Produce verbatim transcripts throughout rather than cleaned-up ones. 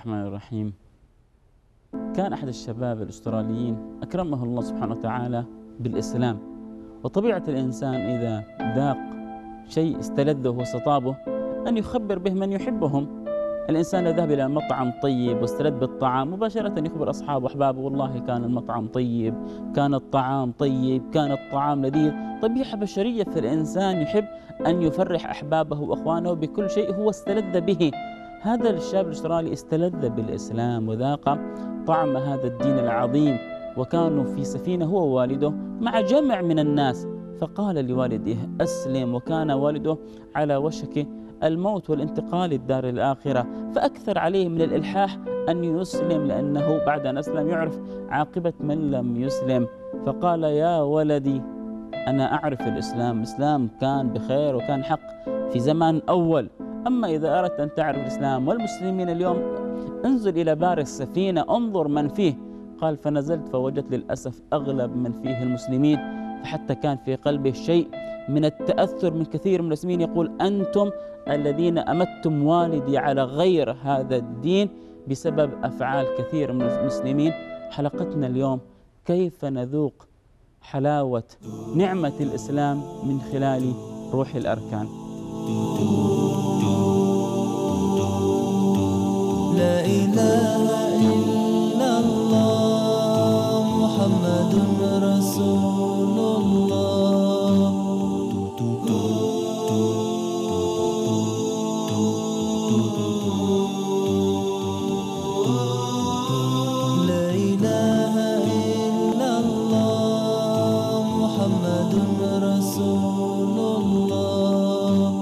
الرحمن الرحيم. كان أحد الشباب الأستراليين أكرمه الله سبحانه وتعالى بالإسلام، وطبيعة الإنسان إذا ذاق شيء استلذه واستطابه أن يخبر به من يحبهم. الإنسان إذا ذهب إلى مطعم طيب واستلذ بالطعام مباشرة يخبر أصحابه وأحبابه والله كان المطعم طيب، كان الطعام طيب، كان الطعام لذيذ. طبيعة بشرية في الإنسان يحب أن يفرح أحبابه وأخوانه بكل شيء هو استلذ به. هذا الشاب الأسترالي استلذ بالإسلام وذاق طعم هذا الدين العظيم، وكانوا في سفينة هو ووالده مع جمع من الناس، فقال لوالده أسلم، وكان والده على وشك الموت والانتقال للدار الآخرة، فأكثر عليه من الإلحاح أن يسلم لأنه بعد أن أسلم يعرف عاقبة من لم يسلم. فقال يا ولدي أنا أعرف الإسلام، الإسلام كان بخير وكان حق في زمان أول، أما إذا أردت أن تعرف الإسلام والمسلمين اليوم انزل إلى بار السفينة انظر من فيه. قال فنزلت فوجدت للأسف أغلب من فيه المسلمين، فحتى كان في قلبه شيء من التأثر من كثير من المسلمين، يقول أنتم الذين أمتم والدي على غير هذا الدين بسبب أفعال كثير من المسلمين. حلقتنا اليوم كيف نذوق حلاوة نعمة الإسلام من خلال روح الأركان. لا إله إلا الله محمد رسول الله. لا إله إلا الله محمد رسول الله.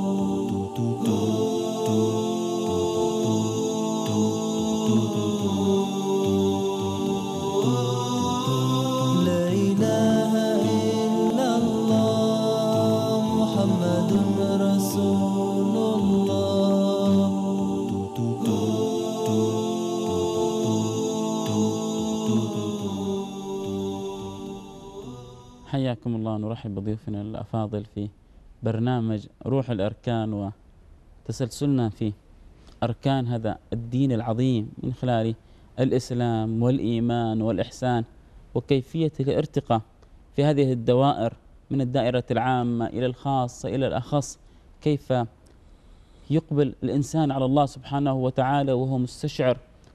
لا إله إلا الله محمد رسول الله. حياكم الله، نرحب بضيوفنا الأفاضل في برنامج روح الأركان وتسلسلنا في أركان هذا الدين العظيم من خلال الإسلام والإيمان والإحسان، وكيفية الارتقاء في هذه الدوائر من الدائرة العامة إلى الخاصة إلى الأخص، كيف يقبل الإنسان على الله سبحانه وتعالى وهو مستشعر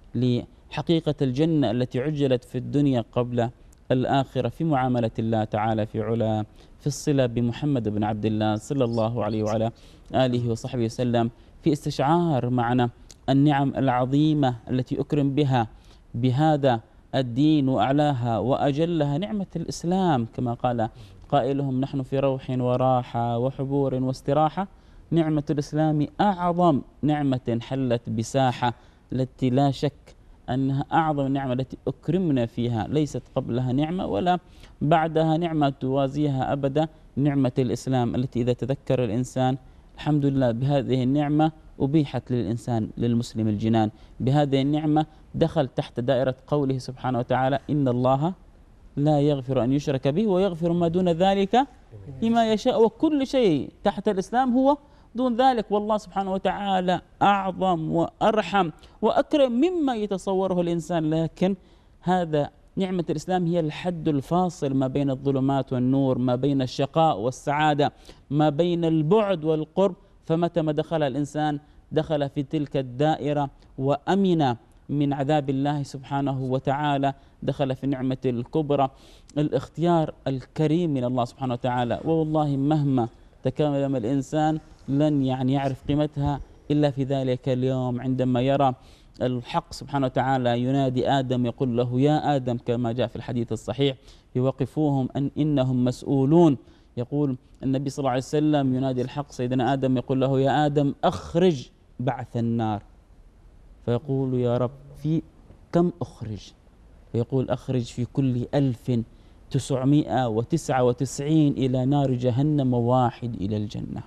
لحقيقة الجنة التي عجلت في الدنيا قبل الآخرة، في معاملة الله تعالى في علا، في الصلة بمحمد بن عبد الله صلى الله عليه وعلى آله وصحبه وسلم، في استشعار معنى النعم العظيمة التي أكرم بها بهذا الدين وأعلاها وأجلها نعمة الإسلام، كما قال قائلهم نحن في روح وراحة وحبور واستراحة، نعمة الإسلام أعظم نعمة حلت بساحة، التي لا شك أنها أعظم نعمة التي أكرمنا فيها، ليست قبلها نعمة ولا بعدها نعمة توازيها أبدا، نعمة الإسلام التي إذا تذكر الإنسان الحمد لله بهذه النعمة أبيحت للإنسان للمسلم الجنان، بهذه النعمة دخل تحت دائرة قوله سبحانه وتعالى إن الله لا يغفر أن يشرك به ويغفر ما دون ذلك لما يشاء، وكل شيء تحت الإسلام هو دون ذلك، والله سبحانه وتعالى أعظم وأرحم وأكرم مما يتصوره الإنسان. لكن هذا نعمة الإسلام هي الحد الفاصل ما بين الظلمات والنور، ما بين الشقاء والسعادة، ما بين البعد والقرب، فمتى ما دخل الإنسان دخل في تلك الدائرة وأمن من عذاب الله سبحانه وتعالى، دخل في النعمة الكبرى، الاختيار الكريم من الله سبحانه وتعالى. والله مهما تكلم الإنسان لن يعني يعرف قيمتها إلا في ذلك اليوم، عندما يرى الحق سبحانه وتعالى ينادي آدم يقول له يا آدم، كما جاء في الحديث الصحيح يوقفوهم أن إنهم مسؤولون. يقول النبي صلى الله عليه وسلم ينادي الحق سيدنا آدم يقول له يا آدم أخرج بعث النار، فيقول يا رب في كم أخرج؟ فيقول أخرج في كل ألف تسعمائة وتسعة وتسعين إلى نار جهنم واحد إلى الجنة.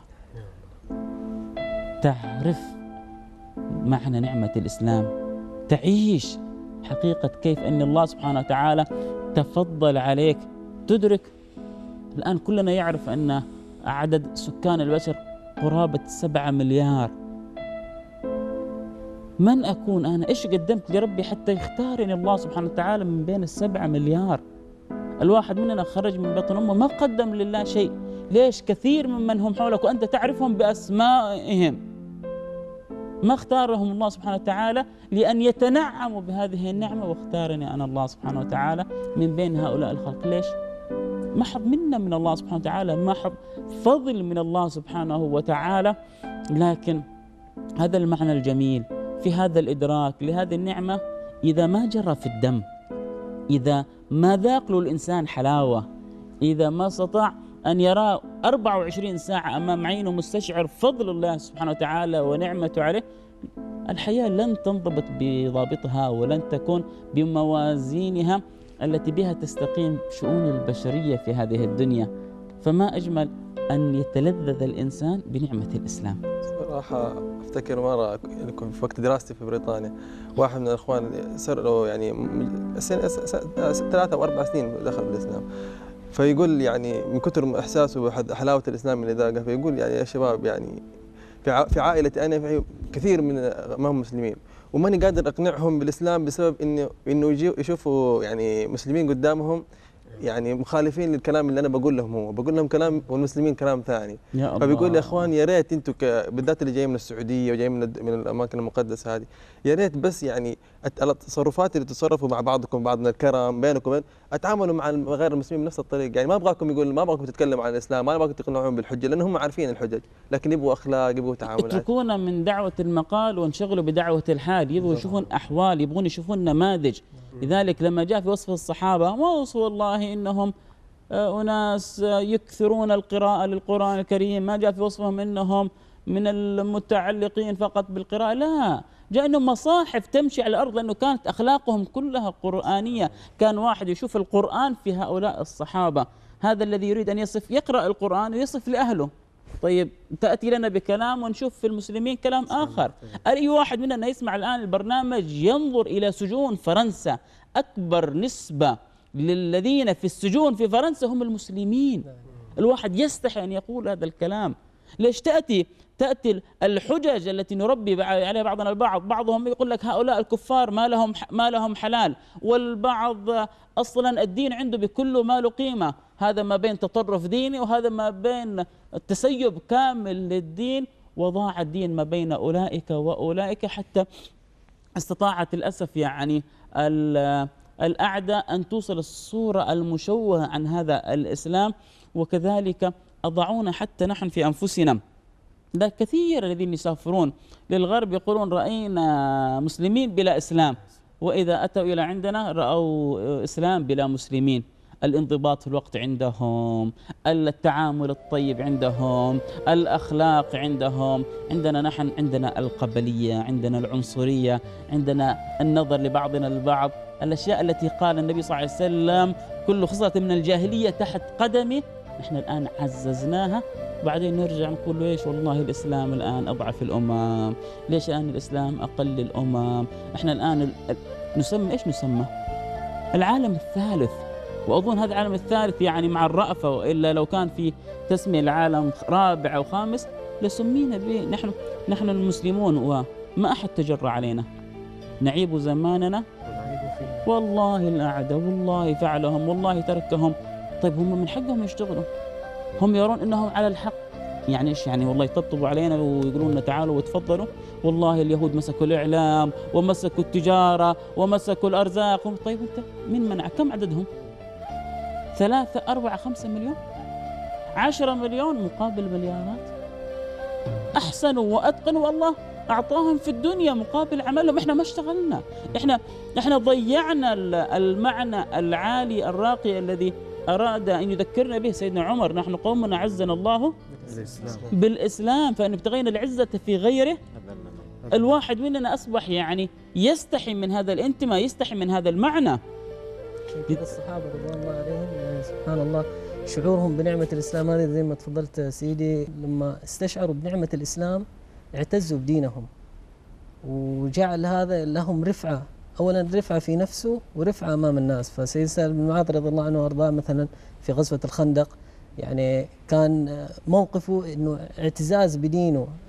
تعرف معنى نعمة الإسلام، تعيش حقيقة كيف أن الله سبحانه وتعالى تفضل عليك، تدرك الآن كلنا يعرف أن عدد سكان البشر قرابة سبعة مليار، من أكون أنا؟ إيش قدمت لربي حتى يختارني الله سبحانه وتعالى من بين السبعة مليار؟ الواحد مننا خرج من بطن أمه ما قدم لله شيء. ليش؟ كثير ممن هم حولك وأنت تعرفهم بأسمائهم ما اختارهم الله سبحانه وتعالى لأن يتنعموا بهذه النعمة، واختارني أنا الله سبحانه وتعالى من بين هؤلاء الخلق. ليش؟ محض منا من الله سبحانه وتعالى، محض فضل من الله سبحانه وتعالى. لكن هذا المعنى الجميل في هذا الإدراك لهذه النعمة إذا ما جرى في الدم، إذا ما ذاق له الإنسان حلاوة، إذا ما استطاع أن يرى أربعة وعشرين ساعة أمام عينه مستشعر فضل الله سبحانه وتعالى ونعمته عليه، الحياة لن تنضبط بضابطها ولن تكون بموازينها التي بها تستقيم شؤون البشرية في هذه الدنيا. فما أجمل أن يتلذذ الإنسان بنعمة الإسلام. صراحة أفتكر مرة في وقت دراستي في بريطانيا واحد من الإخوان صار يعني ثلاثة أو أربع سنين دخل بالإسلام، فيقول يعني من كثر إحساسه بحلاوة الإسلام اللي ذاقه، فيقول يعني يا شباب يعني في عائلتي أنا في كثير من ما هم مسلمين وماني قادر أقنعهم بالإسلام بسبب إنه إنه يشوفوا يعني مسلمين قدامهم يعني مخالفين للكلام اللي انا بقول لهم، هو بقول لهم كلام والمسلمين كلام ثاني. فبيقول يا اخوان يا ريت انتم بالذات اللي جايين من السعوديه وجايين من من الاماكن المقدسه هذه، يا ريت بس يعني التصرفات اللي تتصرفوا مع بعضكم بعض من الكرم بينكم وبين اتعاملوا مع غير المسلمين بنفس الطريقه. يعني ما ابغاكم يقول ما ابغاكم تتكلموا عن الاسلام، ما ابغاكم تقنعوهم بالحجه لان هم عارفين الحجج، لكن يبغوا اخلاق، يبغوا تعاملات. يتركون من دعوه المقال وانشغلوا بدعوه الحال، يبغوا يشوفون احوال، يبغون يشوفون نماذج. لذلك لما جاء في وصف الصحابه ما وصفوا والله انهم أناس يكثرون القراءة للقرآن الكريم، ما جاء في وصفهم أنهم من المتعلقين فقط بالقراءة، لا، جاء أنهم مصاحف تمشي على الأرض لأنه كانت أخلاقهم كلها قرآنية. كان واحد يشوف القرآن في هؤلاء الصحابة. هذا الذي يريد أن يصف يقرأ القرآن ويصف لأهله. طيب تأتي لنا بكلام ونشوف في المسلمين كلام آخر. أي واحد مننا يسمع الآن البرنامج ينظر إلى سجون فرنسا، أكبر نسبة للذين في السجون في فرنسا هم المسلمين. الواحد يستحي أن يقول هذا الكلام. ليش تأتي تأتي الحجج التي نربي عليها بعضنا البعض، بعضهم يقول لك هؤلاء الكفار ما لهم ما لهم حلال، والبعض أصلا الدين عنده بكل ما له قيمة. هذا ما بين تطرف ديني وهذا ما بين التسيب كامل للدين، وضاع الدين ما بين أولئك وأولئك، حتى استطاعت للأسف يعني الأعداء أن توصل الصورة المشوهة عن هذا الإسلام، وكذلك أضعونا حتى نحن في أنفسنا. لا كثير الذين يسافرون للغرب يقولون رأينا مسلمين بلا إسلام، وإذا أتوا إلى عندنا رأوا إسلام بلا مسلمين. الانضباط في الوقت عندهم، التعامل الطيب عندهم، الأخلاق عندهم. عندنا نحن عندنا القبلية، عندنا العنصرية، عندنا النظر لبعضنا البعض. الأشياء التي قال النبي صلى الله عليه وسلم كل خصلة من الجاهلية تحت قدمه، نحن الآن عززناها، بعدين نرجع نقول ليش والله الإسلام الآن أضعف الأمم، ليش الآن الإسلام أقل الأمم. إحنا الآن نسمى إيش نسمى؟ العالم الثالث. وأظن هذا العالم الثالث يعني مع الرأفة، وإلا لو كان في تسمية العالم رابع أو خامس لسمينا به. نحن نحن المسلمون وما أحد تجرى علينا، نعيب زماننا والله الأعداء والله فعلهم والله تركهم. طيب هم من حقهم يشتغلوا، هم يرون أنهم على الحق. يعني إيش يعني والله يطبطبوا علينا ويقولون لنا تعالوا وتفضلوا؟ والله اليهود مسكوا الإعلام ومسكوا التجارة ومسكوا الأرزاق. طيب أنت من منع؟ كم عددهم؟ ثلاثة أربعة خمسة مليون، عشرة مليون مقابل مليارات. أحسنوا وأتقنوا والله أعطاهم في الدنيا مقابل عملهم. إحنا ما اشتغلنا، إحنا إحنا ضيعنا المعنى العالي الراقي الذي أراد أن يذكرنا به سيدنا عمر. نحن قوم عزنا الله بالإسلام فإن ابتغينا العزة في غيره. الواحد مننا أصبح يعني يستحي من هذا الانتماء، يستحي من هذا المعنى. الصحابة رضوان الله عليهم سبحان الله شعورهم بنعمة الإسلام هذه زي ما تفضلت سيدي، لما استشعروا بنعمة الإسلام اعتزوا بدينهم، وجعل هذا لهم رفعة، أولا رفعة في نفسه ورفعة أمام الناس. فسيد سالم بن معاذ رضي الله عنه وأرضاه مثلا في غزوة الخندق يعني كان موقفه أنه اعتزاز بدينه،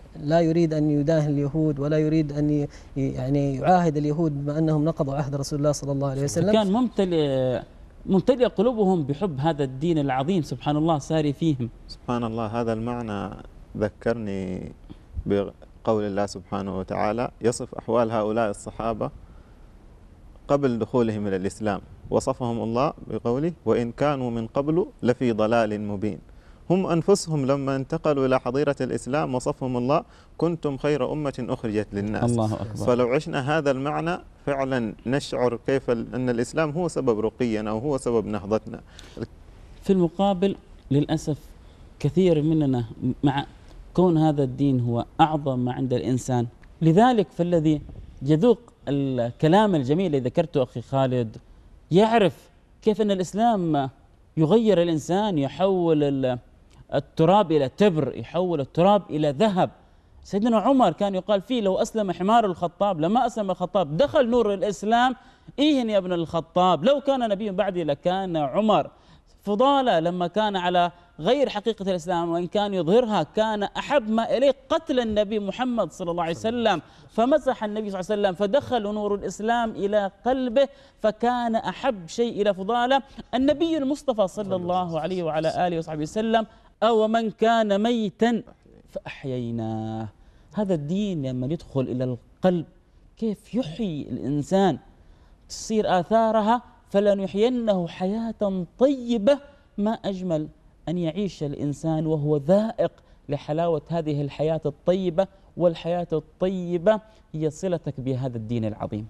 لا يريد أن يداهن اليهود ولا يريد أن ي- يعني يعاهد اليهود بما أنهم نقضوا عهد رسول الله صلى الله عليه وسلم. كان ممتلئ ممتلئ قلوبهم بحب هذا الدين العظيم سبحان الله ساري فيهم. سبحان الله، هذا المعنى ذكرني بقول الله سبحانه وتعالى يصف أحوال هؤلاء الصحابة قبل دخولهم إلى الإسلام، وصفهم الله بقوله وإن كانوا من قبل لفي ضلال مبين. هم أنفسهم لما انتقلوا إلى حظيرة الإسلام وصفهم الله كنتم خير أمة أخرجت للناس. الله أكبر. فلو عشنا هذا المعنى فعلا نشعر كيف أن الإسلام هو سبب رقينا أو هو سبب نهضتنا. في المقابل للأسف كثير مننا مع كون هذا الدين هو أعظم ما عند الإنسان، لذلك فالذي يذوق الكلام الجميل الذي ذكرته أخي خالد يعرف كيف أن الإسلام يغير الإنسان، يحول التراب إلى تبر، يحول التراب إلى ذهب. سيدنا عمر كان يقال فيه لو أسلم حمار الخطاب لما أسلم الخطاب دخل نور الإسلام. إيهن يا ابن الخطاب لو كان نبي بعدي لكان عمر. فضالة لما كان على غير حقيقة الإسلام وإن كان يظهرها كان أحب ما إليه قتل النبي محمد صلى الله عليه وسلم، فمسح النبي صلى الله عليه وسلم فدخل نور الإسلام إلى قلبه، فكان أحب شيء إلى فضالة النبي المصطفى صلى الله عليه وعلى آله وصحبه وسلم. أو من كان ميتا فأحييناه. هذا الدين لما يدخل إلى القلب كيف يحيي الإنسان، تصير آثارها فلنحيينه حياة طيبة. ما أجمل أن يعيش الإنسان وهو ذائق لحلاوة هذه الحياة الطيبة، والحياة الطيبة هي صلتك بهذا الدين العظيم.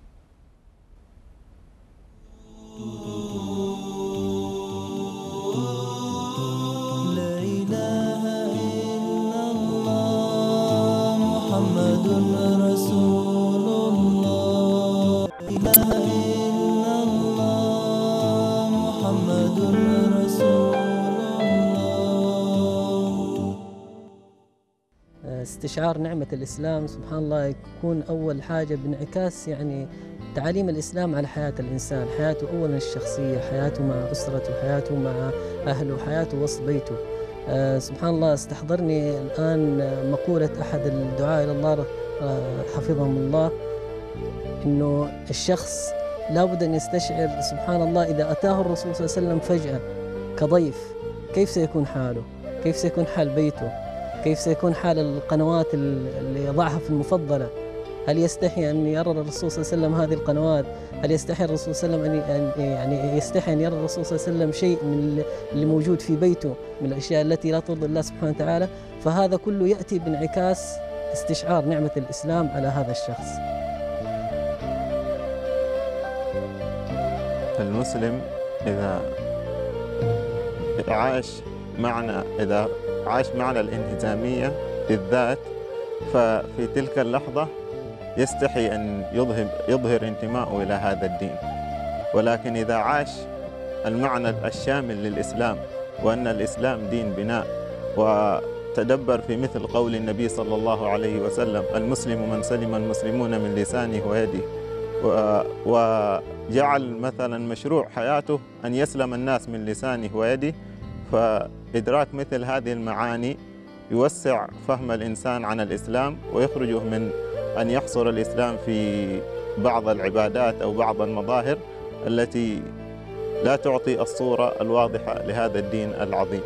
لا إله إلا الله محمد رسول الله. لا إله إلا الله محمد رسول الله. استشعار نعمة الإسلام سبحان الله يكون أول حاجة بانعكاس يعني تعاليم الإسلام على حياة الإنسان، حياته أولا الشخصية، حياته مع أسرته، حياته مع أهله، حياته وسط بيته. آه سبحان الله استحضرني الآن مقولة أحد الدعاء إلى الله آه حفظهم الله، إنه الشخص لابد أن يستشعر سبحان الله إذا أتاه الرسول صلى الله عليه وسلم فجأة كضيف كيف سيكون حاله، كيف سيكون حال بيته، كيف سيكون حال القنوات اللي يضعها في المفضلة. هل يستحي أن يرى الرسول صلى الله عليه وسلم هذه القنوات؟ هل يستحي الرسول صلى الله عليه وسلم أن يعني يستحي أن يرى الرسول صلى الله عليه وسلم شيء من اللي موجود في بيته من الأشياء التي لا ترضي الله سبحانه وتعالى؟ فهذا كله يأتي بانعكاس استشعار نعمة الإسلام على هذا الشخص. المسلم إذا عاش معنى إذا عاش معنى الانهزامية للذات ففي تلك اللحظة يستحي أن يظهر, يظهر انتماءه إلى هذا الدين. ولكن إذا عاش المعنى الشامل للإسلام وأن الإسلام دين بناء، وتدبر في مثل قول النبي صلى الله عليه وسلم المسلم من سلم المسلمون من لسانه ويده، وجعل مثلا مشروع حياته أن يسلم الناس من لسانه ويده، فإدراك مثل هذه المعاني يوسع فهم الإنسان عن الإسلام ويخرجه من أن يحصر الإسلام في بعض العبادات أو بعض المظاهر التي لا تعطي الصورة الواضحة لهذا الدين العظيم.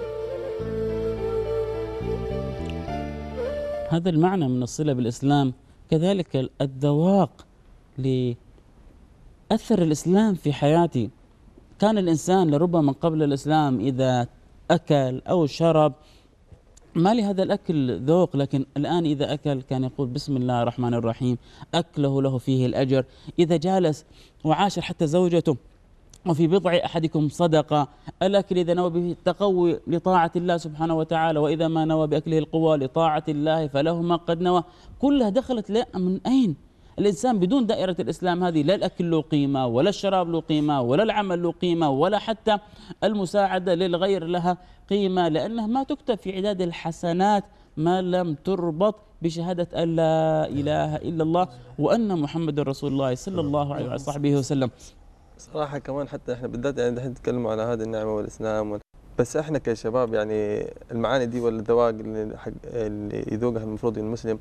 هذا المعنى من الصلة بالإسلام. كذلك الذواق لأثر الإسلام في حياتي. كان الإنسان لربما قبل الإسلام إذا أكل أو شرب ما لهذا الأكل ذوق، لكن الآن إذا أكل كان يقول بسم الله الرحمن الرحيم، أكله له فيه الأجر. إذا جالس وعاشر حتى زوجته وفي بضع أحدكم صدقة. الأكل إذا نوى به التقوي لطاعة الله سبحانه وتعالى، وإذا ما نوى بأكله القوى لطاعة الله فله ما قد نوى. كلها دخلت لا من أين؟ الإنسان بدون دائرة الإسلام هذه لا الأكل له قيمة ولا الشراب له قيمة ولا العمل له قيمة ولا حتى المساعدة للغير لها قيمة، لأنها ما تكتب في عداد الحسنات ما لم تربط بشهادة أن لا إله إلا الله وأن محمد رسول الله صلى الله عليه وصحبه وسلم. صراحة كمان حتى احنا بالذات يعني دحين نتكلم على هذه النعمة والإسلام بس احنا كشباب يعني المعاني دي ولا الذواق اللي, حق اللي يذوقها المفروض المسلم،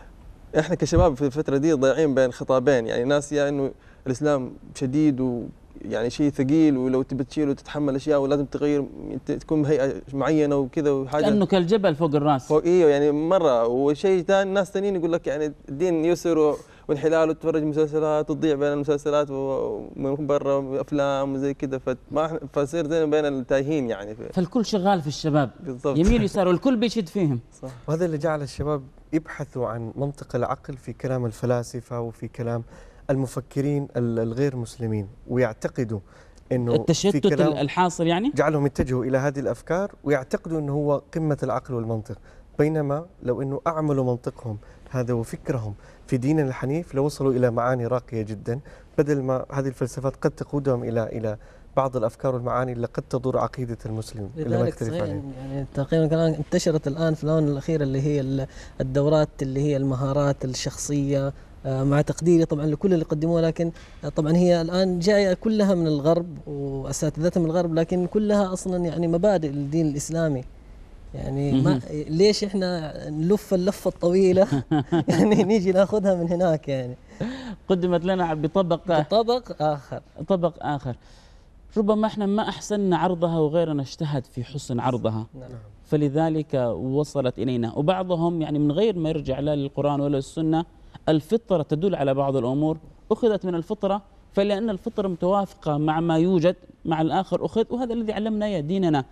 احنا كشباب في الفتره دي ضايعين بين خطابين، يعني ناس يا يعني انه الاسلام شديد ويعني شيء ثقيل ولو تبي تشيل وتتحمل اشياء ولازم تغير تكون هيئه معينه وكذا وحاجه كانه كالجبل فوق الراس فوق. ايوه يعني مره. وشيء ثاني ناس ثانيين يقول لك يعني الدين يسر وانحلال وتتفرج مسلسلات وتضيع بين المسلسلات ومن برا افلام وزي كذا، فما فصير زين بين التايهين يعني. فالكل شغال في الشباب بالضبط يمين يسار والكل بيشد فيهم. صح. وهذا اللي جعل الشباب يبحثوا عن منطق العقل في كلام الفلاسفة وفي كلام المفكرين الغير مسلمين، ويعتقدوا انه التشتت الحاصل يعني جعلهم يتجهوا الى هذه الافكار ويعتقدوا انه هو قمة العقل والمنطق، بينما لو انه اعملوا منطقهم هذا وفكرهم في ديننا الحنيف لوصلوا الى معاني راقية جدا، بدل ما هذه الفلسفات قد تقودهم الى الى بعض الافكار والمعاني اللي قد تضر عقيده المسلم اللي ما يختلف عليه. يعني تقريبا الان انتشرت الان في الاونه الاخيره اللي هي الدورات اللي هي المهارات الشخصيه، مع تقديري طبعا لكل اللي قدموها، لكن طبعا هي الان جايه كلها من الغرب واساتذتها من الغرب، لكن كلها اصلا يعني مبادئ الدين الاسلامي. يعني ما ليش احنا نلف اللفه الطويله يعني نيجي ناخذها من هناك؟ يعني قدمت لنا بطبق بطبق اخر طبق اخر ربما احنا ما احسننا عرضها وغيرنا اجتهد في حسن عرضها. نعم. فلذلك وصلت الينا. وبعضهم يعني من غير ما يرجع لا للقران ولا للسنه، الفطره تدل على بعض الامور اخذت من الفطره، فلان الفطره متوافقه مع ما يوجد مع الاخر اخذ، وهذا الذي علمنا اياه ديننا.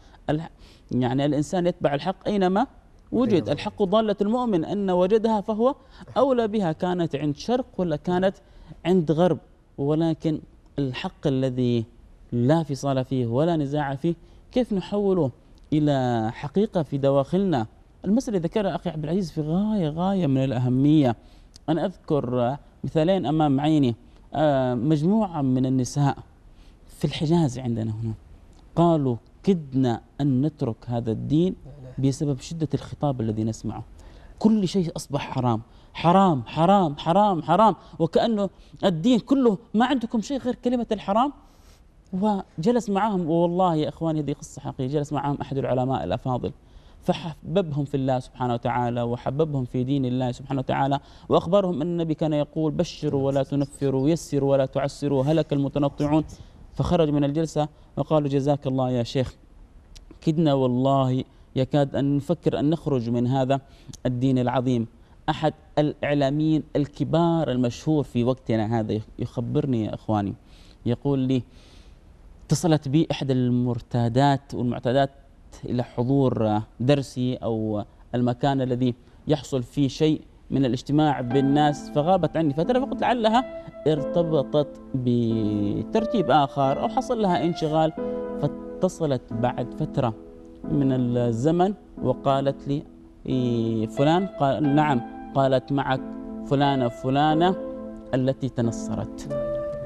يعني الانسان يتبع الحق اينما وجد. الحق ضاله المؤمن، ان وجدها فهو اولى بها، كانت عند شرق ولا كانت عند غرب. ولكن الحق الذي لا فصال فيه ولا نزاع فيه كيف نحوله إلى حقيقة في دواخلنا؟ المسألة ذكرها أخي عبد العزيز في غاية غاية من الأهمية. أنا أذكر مثالين أمام عيني. مجموعة من النساء في الحجاز عندنا هنا قالوا كدنا أن نترك هذا الدين بسبب شدة الخطاب الذي نسمعه. كل شيء أصبح حرام حرام حرام حرام حرام، وكأنه الدين كله ما عندكم شيء غير كلمة الحرام. وجلس معهم، والله يا اخواني هذه قصه حقيقيه، جلس معهم احد العلماء الافاضل فحببهم في الله سبحانه وتعالى وحببهم في دين الله سبحانه وتعالى، واخبرهم ان النبي كان يقول بشروا ولا تنفروا يسروا ولا تعسروا هلك المتنطعون. فخرج من الجلسه وقالوا جزاك الله يا شيخ، كدنا والله يكاد ان نفكر ان نخرج من هذا الدين العظيم. احد الاعلاميين الكبار المشهور في وقتنا هذا يخبرني يا اخواني، يقول لي اتصلت بي إحدى المرتادات والمعتادات إلى حضور درسي أو المكان الذي يحصل فيه شيء من الاجتماع بالناس، فغابت عني فترة، فقلت لعلها ارتبطت بترتيب آخر أو حصل لها انشغال. فاتصلت بعد فترة من الزمن وقالت لي إيه فلان؟ قال نعم. قالت معك فلانة فلانة التي تنصرت.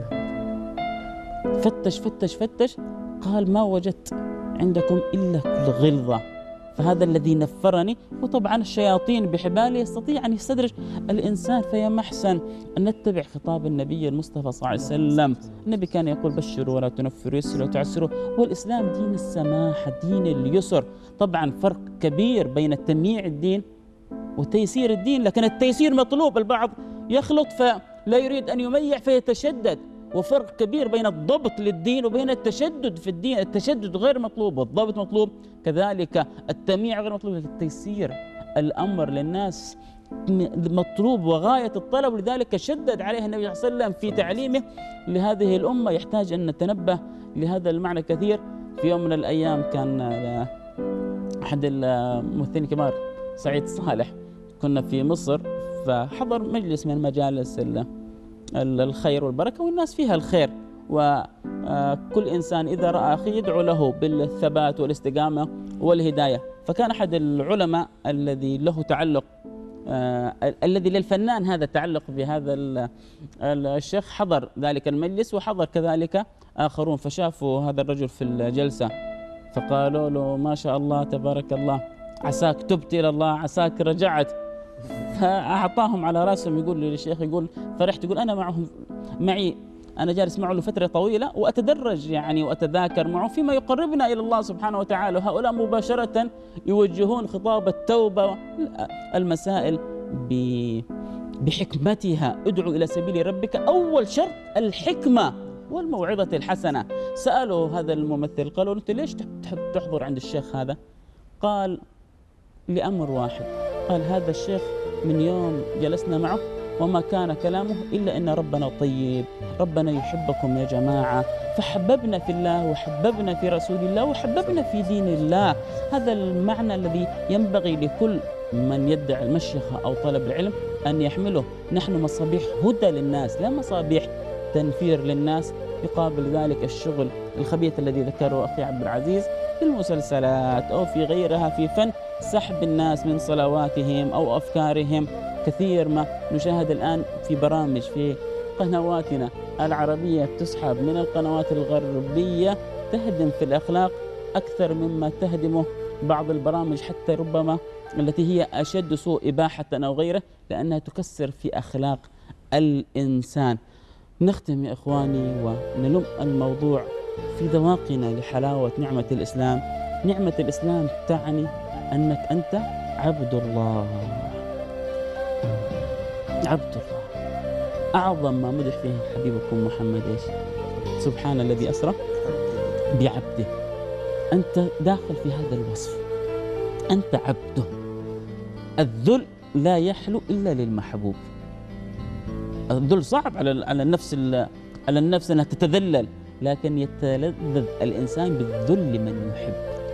فتش فتش فتش قال ما وجدت عندكم إلا كل غلظة، فهذا الذي نفرني. وطبعا الشياطين بحبال يستطيع أن يستدرج الإنسان، فيا محسن أن نتبع خطاب النبي المصطفى صلى الله عليه وسلم. النبي كان يقول بشروا ولا تنفروا يسروا ولا تعسروا، والإسلام دين السماحة دين اليسر. طبعا فرق كبير بين تمييع الدين وتيسير الدين، لكن التيسير مطلوب. البعض يخلط فلا يريد أن يميع فيتشدد، وفرق كبير بين الضبط للدين وبين التشدد في الدين. التشدد غير مطلوب والضبط مطلوب، كذلك التمييع غير مطلوب، لكن التيسير الأمر للناس مطلوب وغاية الطلب. ولذلك شدد عليه النبي صلى الله عليه وسلم في تعليمه لهذه الأمة. يحتاج أن نتنبه لهذا المعنى كثير. في يوم من الأيام كان أحد الممثلين الكبار سعيد صالح، كنا في مصر، فحضر مجلس من مجالس الخير والبركة والناس فيها الخير، وكل إنسان إذا رأى أخي يدعو له بالثبات والاستقامة والهداية. فكان أحد العلماء الذي له تعلق آه الذي للفنان هذا تعلق بهذا الشيخ حضر ذلك المجلس، وحضر كذلك آخرون، فشافوا هذا الرجل في الجلسة فقالوا له ما شاء الله تبارك الله، عساك تبت إلى الله، عساك رجعت. فأعطاهم على رأسهم، يقول للشيخ، يقول فرحت، يقول أنا معهم معي أنا جالس معه لفترة طويلة وأتدرج يعني وأتذاكر معه فيما يقربنا إلى الله سبحانه وتعالى، وهؤلاء مباشرة يوجهون خطاب التوبة، المسائل بحكمتها. ادعو إلى سبيل ربك، أول شرط الحكمة والموعظة الحسنة. سألوا هذا الممثل قالوا أنت ليش تحب تحضر عند الشيخ هذا؟ قال لأمر واحد، قال هذا الشيخ من يوم جلسنا معه وما كان كلامه إلا إن ربنا طيب، ربنا يحبكم يا جماعة، فحببنا في الله وحببنا في رسول الله وحببنا في دين الله. هذا المعنى الذي ينبغي لكل من يدعي المشيخة أو طلب العلم أن يحمله. نحن مصابيح هدى للناس لا مصابيح تنفير للناس. يقابل ذلك الشغل الخبيث الذي ذكره أخي عبد العزيز في المسلسلات أو في غيرها، في فن سحب الناس من صلواتهم أو أفكارهم. كثير ما نشاهد الآن في برامج في قنواتنا العربية تسحب من القنوات الغربية، تهدم في الأخلاق أكثر مما تهدمه بعض البرامج حتى ربما التي هي أشد سوء إباحة أو غيره، لأنها تكسر في أخلاق الإنسان. نختم يا إخواني ونلم الموضوع في ذواقنا لحلاوة نعمة الإسلام. نعمة الإسلام تعني أنك أنت عبد الله، عبد الله. أعظم ما مدح فيه حبيبكم محمد إيش؟ سبحان الذي أسرى بعبده. أنت داخل في هذا الوصف، أنت عبده. الذل لا يحلو إلا للمحبوب. الذل صعب على على النفس على النفس أنها تتذلل، لكن يتلذذ الإنسان بالذل من يحب.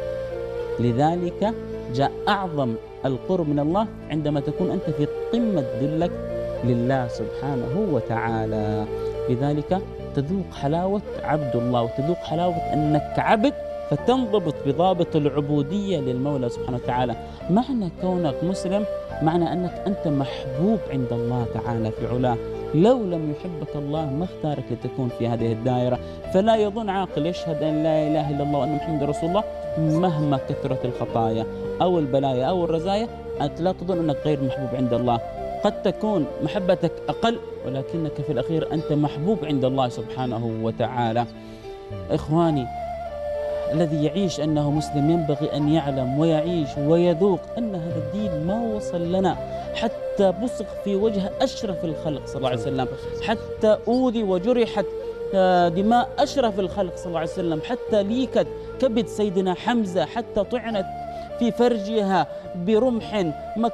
لذلك جاء أعظم القرب من الله عندما تكون أنت في قمة ذلك لله سبحانه وتعالى. لذلك تذوق حلاوة عبد الله وتذوق حلاوة أنك عبد، فتنضبط بضابط العبودية للمولى سبحانه وتعالى. معنى كونك مسلم معنى أنك أنت محبوب عند الله تعالى في علاه. لو لم يحبك الله ما اختارك لتكون في هذه الدائرة. فلا يظن عاقل يشهد أن لا إله إلا الله وأن محمد رسول الله مهما كثرت الخطايا أو البلايا أو الرزايا، أنت لا تظن أنك غير محبوب عند الله. قد تكون محبتك أقل ولكنك في الأخير أنت محبوب عند الله سبحانه وتعالى. إخواني، الذي يعيش أنه مسلم ينبغي أن يعلم ويعيش ويذوق أن هذا الدين ما وصل لنا حتى بصق في وجه أشرف الخلق صلى الله عليه وسلم، حتى أوذي وجرحت دماء أشرف الخلق صلى الله عليه وسلم، حتى ليكت كبد سيدنا حمزة، حتى طعنت في فرجها برمح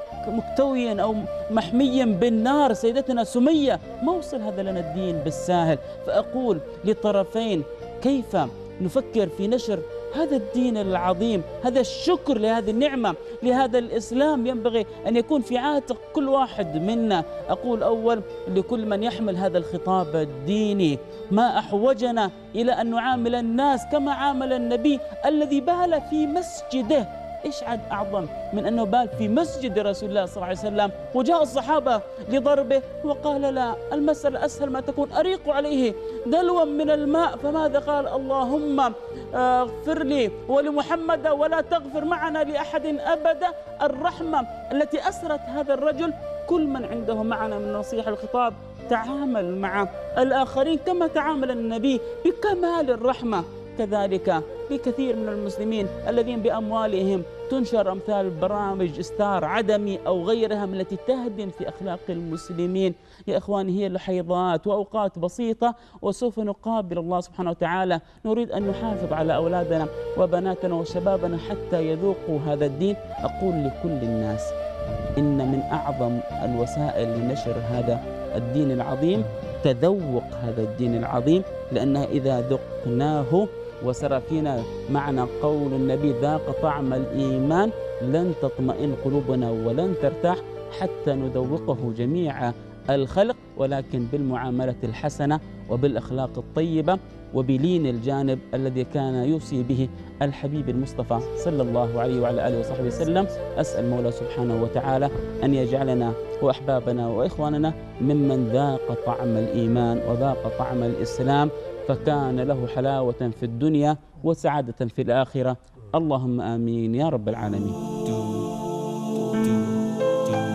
مكتوي أو محمي بالنار سيدتنا سمية. ما وصل هذا لنا الدين بالساهل. فأقول للطرفين كيف نفكر في نشر هذا الدين العظيم، هذا الشكر لهذه النعمة، لهذا الإسلام ينبغي أن يكون في عاتق كل واحد منا. أقول أول لكل من يحمل هذا الخطاب الديني، ما أحوجنا إلى أن نعامل الناس كما عامل النبي الذي بال في مسجده. إيش عاد أعظم من أنه بال في مسجد رسول الله صلى الله عليه وسلم وجاء الصحابة لضربه وقال لا، المسألة أسهل ما تكون، أريق عليه دلوا من الماء. فماذا قال؟ اللهم اغفر لي ولمحمد ولا تغفر معنا لأحد أبدا. الرحمة التي أسرت هذا الرجل. كل من عنده معنا من نصيحة الخطاب تعامل مع الآخرين كما تعامل النبي بكمال الرحمة. كذلك لكثير من المسلمين الذين بأموالهم تنشر أمثال برامج إستار عدمي أو غيرها من التي تهدم في أخلاق المسلمين. يا إخواني، هي لحظات وأوقات بسيطة وسوف نقابل الله سبحانه وتعالى. نريد أن نحافظ على أولادنا وبناتنا وشبابنا حتى يذوقوا هذا الدين. أقول لكل الناس إن من أعظم الوسائل لنشر هذا الدين العظيم تذوق هذا الدين العظيم، لأنه إذا ذقناه وسر فينا معنى قول النبي ذاق طعم الإيمان لن تطمئن قلوبنا ولن ترتاح حتى نذوقه جميع الخلق، ولكن بالمعاملة الحسنة وبالأخلاق الطيبة وبلين الجانب الذي كان يوصي به الحبيب المصطفى صلى الله عليه وعلى آله وصحبه وسلم. أسأل المولى سبحانه وتعالى أن يجعلنا وأحبابنا وإخواننا ممن ذاق طعم الإيمان وذاق طعم الإسلام، فكان له حلاوة في الدنيا وسعادة في الآخرة. اللهم آمين يا رب العالمين.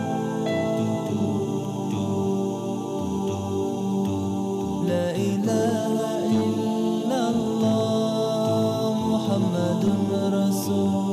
لا إله رسول